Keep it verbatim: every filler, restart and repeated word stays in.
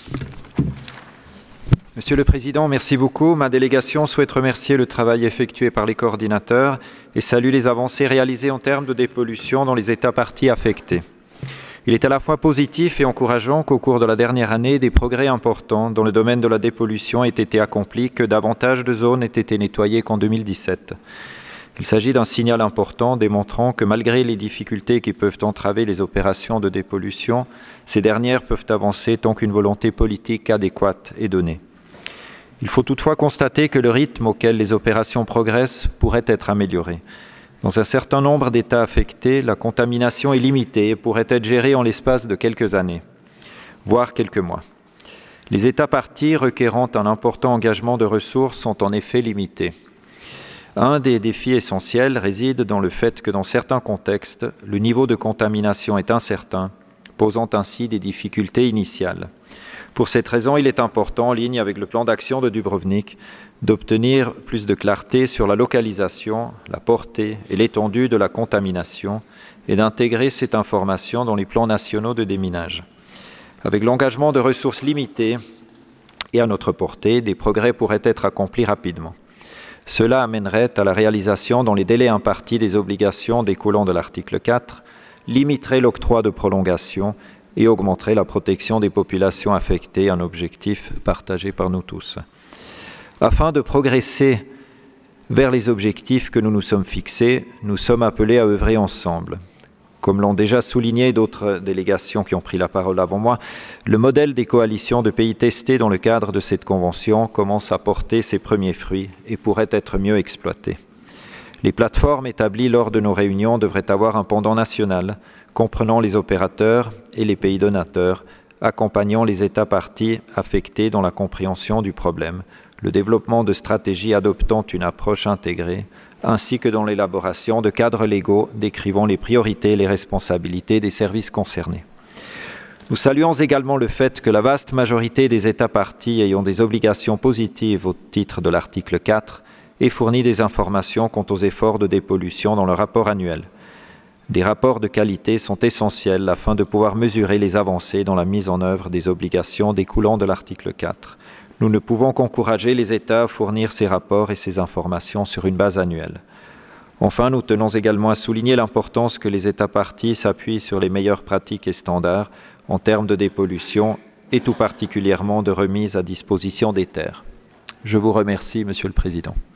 Monsieur le Président, merci beaucoup. Ma délégation souhaite remercier le travail effectué par les coordinateurs et salue les avancées réalisées en termes de dépollution dans les États parties affectés. Il est à la fois positif et encourageant qu'au cours de la dernière année, des progrès importants dans le domaine de la dépollution aient été accomplis, que davantage de zones aient été nettoyées qu'en deux mille dix-sept. Il s'agit d'un signal important démontrant que malgré les difficultés qui peuvent entraver les opérations de dépollution, ces dernières peuvent avancer tant qu'une volonté politique adéquate est donnée. Il faut toutefois constater que le rythme auquel les opérations progressent pourrait être amélioré. Dans un certain nombre d'États affectés, la contamination est limitée et pourrait être gérée en l'espace de quelques années, voire quelques mois. Les États parties requérant un important engagement de ressources sont en effet limités. Un des défis essentiels réside dans le fait que dans certains contextes, le niveau de contamination est incertain, posant ainsi des difficultés initiales. Pour cette raison, il est important, en ligne avec le plan d'action de Dubrovnik, d'obtenir plus de clarté sur la localisation, la portée et l'étendue de la contamination et d'intégrer cette information dans les plans nationaux de déminage. Avec l'engagement de ressources limitées et à notre portée, des progrès pourraient être accomplis rapidement. Cela amènerait à la réalisation dans les délais impartis des obligations découlant de l'article quatre, limiterait l'octroi de prolongation et augmenterait la protection des populations affectées, un objectif partagé par nous tous. Afin de progresser vers les objectifs que nous nous sommes fixés, nous sommes appelés à œuvrer ensemble. Comme l'ont déjà souligné d'autres délégations qui ont pris la parole avant moi, le modèle des coalitions de pays testés dans le cadre de cette convention commence à porter ses premiers fruits et pourrait être mieux exploité. Les plateformes établies lors de nos réunions devraient avoir un pendant national, comprenant les opérateurs et les pays donateurs, accompagnant les États parties affectés dans la compréhension du problème, le développement de stratégies adoptant une approche intégrée, ainsi que dans l'élaboration de cadres légaux décrivant les priorités et les responsabilités des services concernés. Nous saluons également le fait que la vaste majorité des États parties ayant des obligations positives au titre de l'article quatre ait fourni des informations quant aux efforts de dépollution dans le rapport annuel. Des rapports de qualité sont essentiels afin de pouvoir mesurer les avancées dans la mise en œuvre des obligations découlant de l'article quatre. Nous ne pouvons qu'encourager les États à fournir ces rapports et ces informations sur une base annuelle. Enfin, nous tenons également à souligner l'importance que les États parties s'appuient sur les meilleures pratiques et standards en termes de dépollution et tout particulièrement de remise à disposition des terres. Je vous remercie, Monsieur le Président.